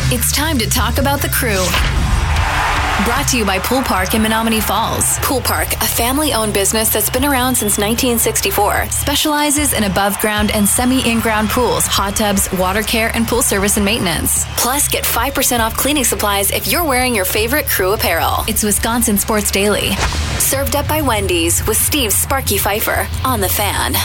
It's time to talk about the Crew. Brought to you by Pool Park in Menominee Falls. Pool Park, a family-owned business that's been around since 1964, specializes in above-ground and semi-in-ground pools, hot tubs, water care, and pool service and maintenance. Plus, get 5% off cleaning supplies if you're wearing your favorite Crew apparel. It's Wisconsin Sports Daily. Served up by Wendy's with Steve Sparky Pfeiffer on The Fan.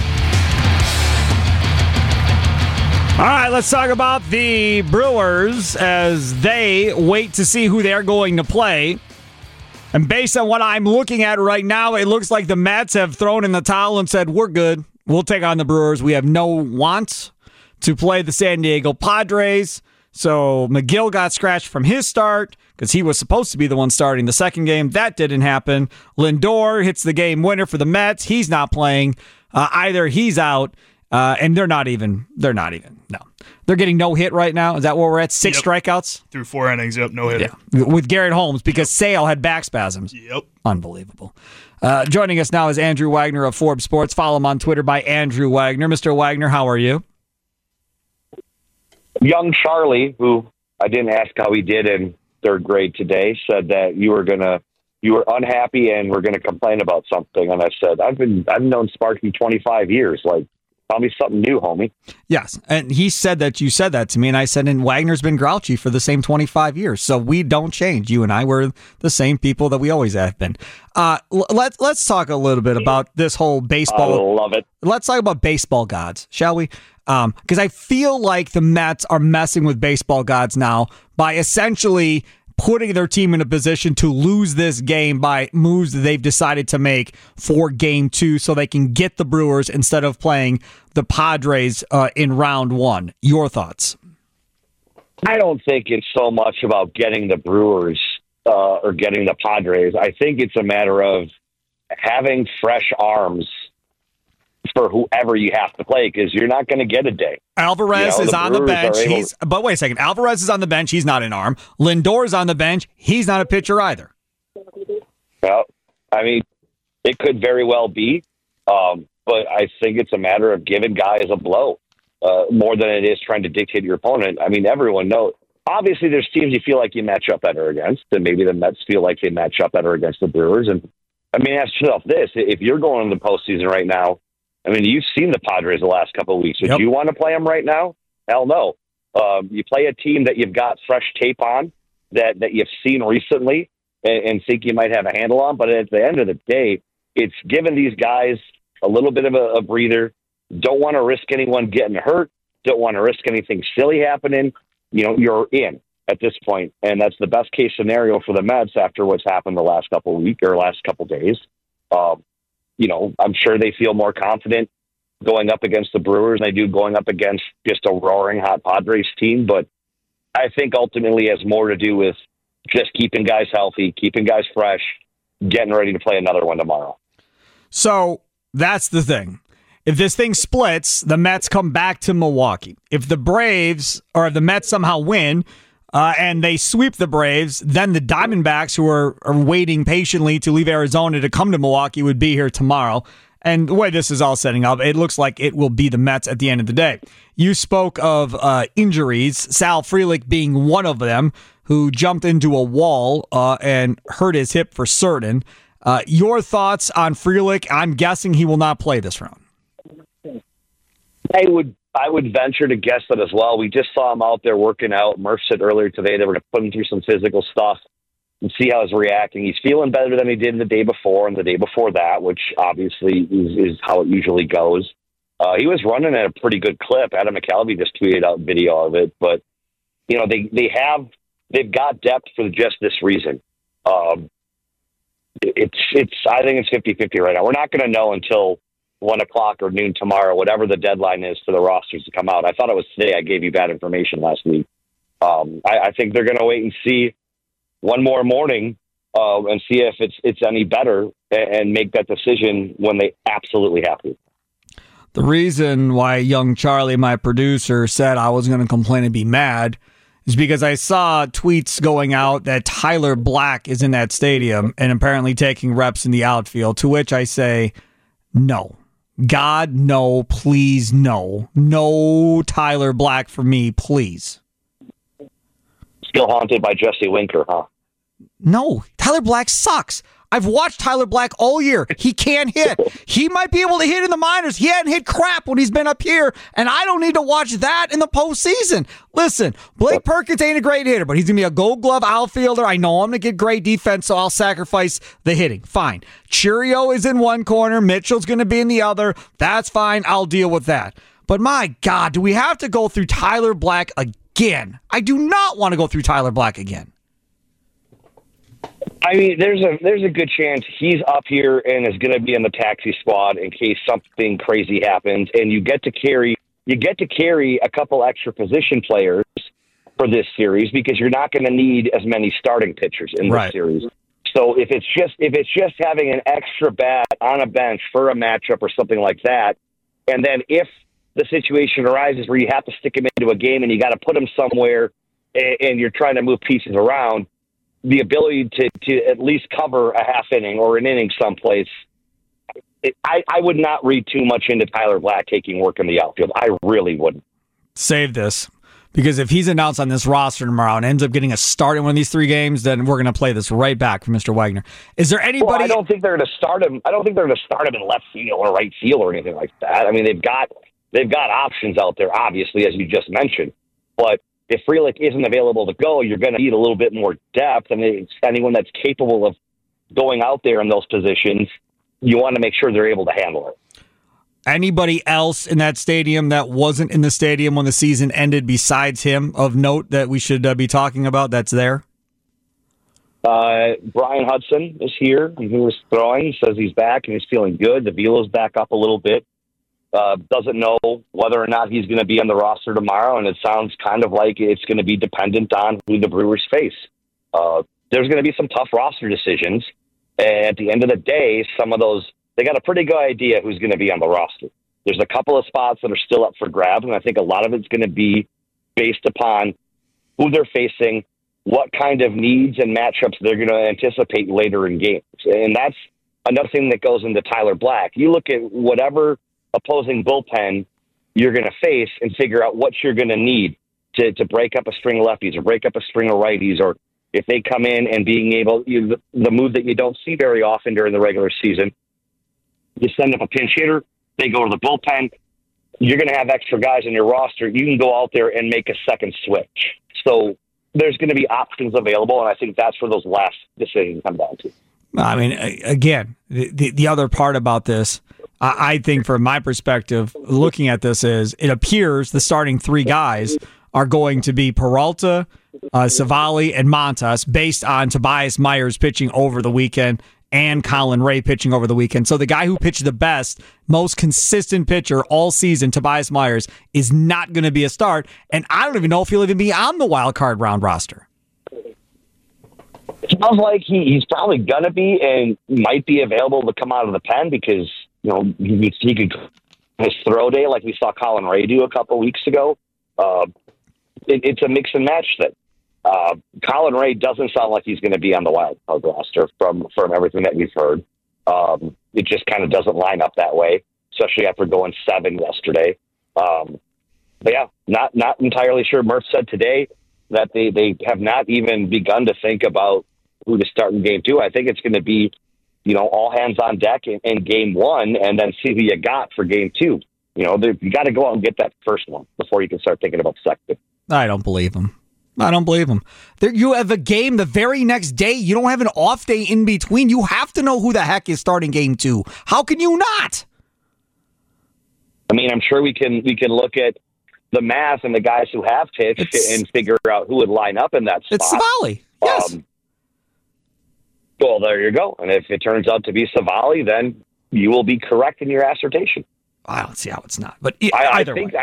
All right, let's talk about the Brewers as they wait to see who they're going to play. And based on what I'm looking at right now, it looks like the Mets have thrown in the towel and said, we're good. We'll take on the Brewers. We have no want to play the San Diego Padres. So McGill got scratched from his start because he was supposed to be the one starting the second game. That didn't happen. Lindor hits the game winner for the Mets. He's not playing either. He's out. And they're not even. No. They're getting no hit right now. Is that where we're at? Six strikeouts? Through 4 innings, no hit. Yeah. With Garrett Holmes because Sale had back spasms. Yep. Unbelievable. Joining us now is Andrew Wagner of Forbes Sports. Follow him on Twitter by Andrew Wagner. Mr. Wagner, how are you? Young Charlie, who I didn't ask how he did in third grade today, said that you were unhappy and were going to complain about something. And I said, I've known Sparky 25 years. Like, tell me something new, homie. Yes, and he said that you said that to me, and I said, and Wagner's been grouchy for the same 25 years, so we don't change. You and I were the same people that we always have been. Let's talk a little bit about this whole baseball. I love it. Let's talk about baseball gods, shall we? Because I feel like the Mets are messing with baseball gods now by essentially putting their team in a position to lose this game by moves that they've decided to make for Game 2 so they can get the Brewers instead of playing the Padres in round 1. Your thoughts? I don't think it's so much about getting the Brewers or getting the Padres. I think it's a matter of having fresh arms for whoever you have to play because you're not going to get a day. Alvarez is on the bench. But wait a second. Alvarez is on the bench. He's not an arm. Lindor is on the bench. He's not a pitcher either. Well, I mean, it could very well be. But I think it's a matter of giving guys a blow more than it is trying to dictate your opponent. I mean, everyone knows. Obviously, there's teams you feel like you match up better against, and maybe the Mets feel like they match up better against the Brewers. And I mean, ask yourself this. If you're going into the postseason right now, I mean, you've seen the Padres the last couple of weeks. Would you want to play them right now? Hell no. You play a team that you've got fresh tape on, that you've seen recently, and think you might have a handle on. But at the end of the day, it's giving these guys a little bit of a breather. Don't want to risk anyone getting hurt. Don't want to risk anything silly happening. You're in at this point, and that's the best case scenario for the Mets after what's happened the last couple of weeks or last couple of days. I'm sure they feel more confident going up against the Brewers than they do going up against just a roaring hot Padres team. But I think ultimately it has more to do with just keeping guys healthy, keeping guys fresh, getting ready to play another one tomorrow. So that's the thing. If this thing splits, the Mets come back to Milwaukee. If the Braves or the Mets somehow win, and they sweep the Braves, then the Diamondbacks, who are waiting patiently to leave Arizona to come to Milwaukee, would be here tomorrow. And the way this is all setting up, it looks like it will be the Mets at the end of the day. You spoke of injuries, Sal Frelick being one of them, who jumped into a wall and hurt his hip for certain. Your thoughts on Frelick? I'm guessing he will not play this round. I would venture to guess that as well. We just saw him out there working out. Murph said earlier today they were going to put him through some physical stuff and see how he's reacting. He's feeling better than he did the day before and the day before that, which obviously is how it usually goes. He was running at a pretty good clip. Adam McCalvy just tweeted out video of it, but they've got depth for just this reason. I think it's 50-50 right now. We're not going to know until 1 o'clock or noon tomorrow, whatever the deadline is for the rosters to come out. I thought it was today. I gave you bad information last week. I think they're going to wait and see one more morning and see if it's any better and make that decision when they absolutely have to. The reason why young Charlie, my producer, said I was going to complain and be mad is because I saw tweets going out that Tyler Black is in that stadium and apparently taking reps in the outfield, to which I say, no. God, no, please, no. No Tyler Black for me, please. Still haunted by Jesse Winker, huh? No, Tyler Black sucks. I've watched Tyler Black all year. He can't hit. He might be able to hit in the minors. He hadn't hit crap when he's been up here, and I don't need to watch that in the postseason. Listen, Blake Perkins ain't a great hitter, but he's going to be a gold glove outfielder. I know I'm going to get great defense, so I'll sacrifice the hitting. Fine. Churio is in one corner. Mitchell's going to be in the other. That's fine. I'll deal with that. But my God, do we have to go through Tyler Black again? I do not want to go through Tyler Black again. I mean, there's a good chance he's up here and is going to be in the taxi squad in case something crazy happens, and you get to carry a couple extra position players for this series because you're not going to need as many starting pitchers in this series. So if it's just having an extra bat on a bench for a matchup or something like that, and then if the situation arises where you have to stick him into a game and you got to put him somewhere and you're trying to move pieces around, the ability to at least cover a half inning or an inning someplace, I would not read too much into Tyler Black taking work in the outfield. I really wouldn't. Save this, because if he's announced on this roster tomorrow and ends up getting a start in one of these 3 games, then we're going to play this right back from Mr. Wagner. Is there anybody? Well, I don't think they're going to start him. I don't think they're going to start him in left field or right field or anything like that. I mean, they've got options out there, obviously, as you just mentioned, but if Frelick isn't available to go, you're going to need a little bit more depth. I mean, anyone that's capable of going out there in those positions, you want to make sure they're able to handle it. Anybody else in that stadium that wasn't in the stadium when the season ended besides him of note that we should be talking about that's there? Brian Hudson is here, and he was throwing. He says he's back, and he's feeling good. The velo's back up a little bit. Doesn't know whether or not he's going to be on the roster tomorrow, and it sounds kind of like it's going to be dependent on who the Brewers face. There's going to be some tough roster decisions, and at the end of the day, some of those, they got a pretty good idea who's going to be on the roster. There's a couple of spots that are still up for grabs, and I think a lot of it's going to be based upon who they're facing, what kind of needs and matchups they're going to anticipate later in games. And that's another thing that goes into Tyler Black. You look at whatever opposing bullpen you're going to face and figure out what you're going to need to break up a string of lefties or break up a string of righties, or if they come in and being able, the move that you don't see very often during the regular season, you send up a pinch hitter, they go to the bullpen, you're going to have extra guys in your roster. You can go out there and make a second switch. So there's going to be options available, and I think that's where those last decisions come down to. I mean, again, the other part about this, I think from my perspective, looking at this is it appears the starting 3 guys are going to be Peralta, Savali, and Montas based on Tobias Myers pitching over the weekend and Colin Ray pitching over the weekend. So the guy who pitched the best, most consistent pitcher all season, Tobias Myers, is not going to be a start, and I don't even know if he'll even be on the wild card round roster. It sounds like he's probably going to be and might be available to come out of the pen because, you know, he could his throw day like we saw Colin Ray do a couple weeks ago. It's a mix and match that Colin Ray doesn't sound like he's going to be on the wild card roster from everything that we've heard. It just kind of doesn't line up that way, especially after going 7 yesterday. But yeah, not entirely sure. Murph said today that they have not even begun to think about who to start in game 2. I think it's going to be, you know, all hands on deck in game 1 and then see who you got for game 2. You know, you got to go out and get that first one before you can start thinking about the second. I don't believe him. You have a game the very next day. You don't have an off day in between. You have to know who the heck is starting game 2. How can you not? I mean, I'm sure we can look at the math and the guys who have pitched and figure out who would line up in that spot. It's Savali. Yes. Well, there you go. And if it turns out to be Savali, then you will be correct in your assertion. I don't see how it's not. But I think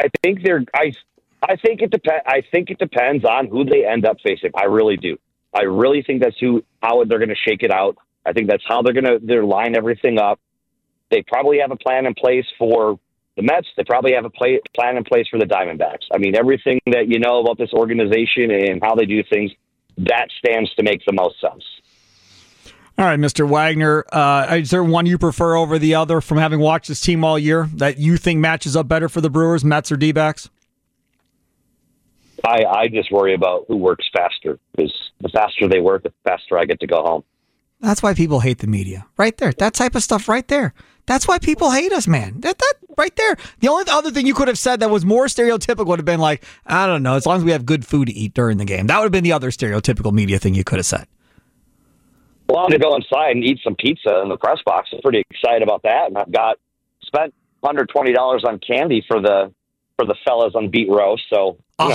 it depends on who they end up facing. I really do. I really think that's how they're going to shake it out. I think that's how they're line everything up. They probably have a plan in place for the Mets. They probably have a plan in place for the Diamondbacks. I mean, everything that you know about this organization and how they do things, that stands to make the most sense. All right, Mr. Wagner, is there one you prefer over the other from having watched this team all year that you think matches up better for the Brewers, Mets or D-backs? I just worry about who works faster, because the faster they work, the faster I get to go home. That's why people hate the media. Right there. That type of stuff right there. That's why people hate us, man. That right there. The only other thing you could have said that was more stereotypical would have been like, I don't know, as long as we have good food to eat during the game. That would have been the other stereotypical media thing you could have said. Well, I'm going to go inside and eat some pizza in the press box. I'm pretty excited about that. And I've spent $120 on candy for the fellas on Beat Row. So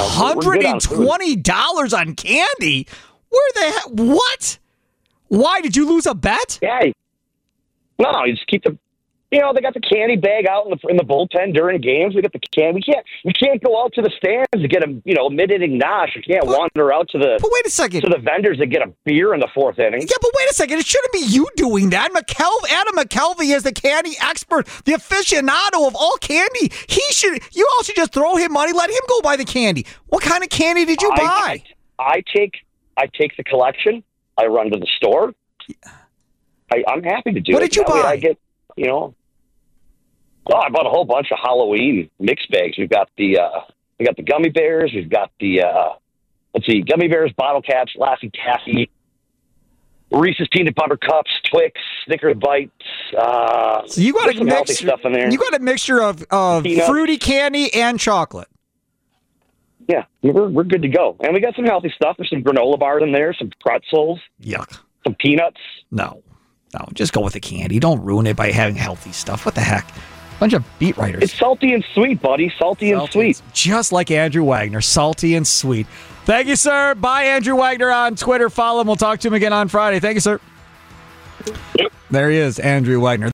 $120 on candy? Where the heck? What? Why? Did you lose a bet? Yeah. No, you just keep they got the candy bag out in the bullpen during games. We got the candy. We can't go out to the stands to get a mid-inning nosh. You can't wander out to the. But wait a second. To the vendors and get a beer in the fourth inning. Yeah, but wait a second. It shouldn't be you doing that. Adam McKelvey is the candy expert, the aficionado of all candy. You all should just throw him money. Let him go buy the candy. What kind of candy did you buy? I take the collection. I run to the store. I'm happy to do it. What did you buy? I get, I bought a whole bunch of Halloween mix bags. We've got the gummy bears. We've got the gummy bears, bottle caps, Lassie Taffy, Reese's peanut butter cups, Twix, Snickers bites. So you got some healthy stuff in there. You got a mixture of fruity candy and chocolate. Yeah, we're good to go. And we got some healthy stuff. There's some granola bars in there, some pretzels. Yuck. Some peanuts. No, just go with the candy. Don't ruin it by having healthy stuff. What the heck? Bunch of beat writers. It's salty and sweet, buddy. Salty and sweet. Just like Andrew Wagner. Salty and sweet. Thank you, sir. Bye, Andrew Wagner on Twitter. Follow him. We'll talk to him again on Friday. Thank you, sir. Yep. There he is, Andrew Wagner.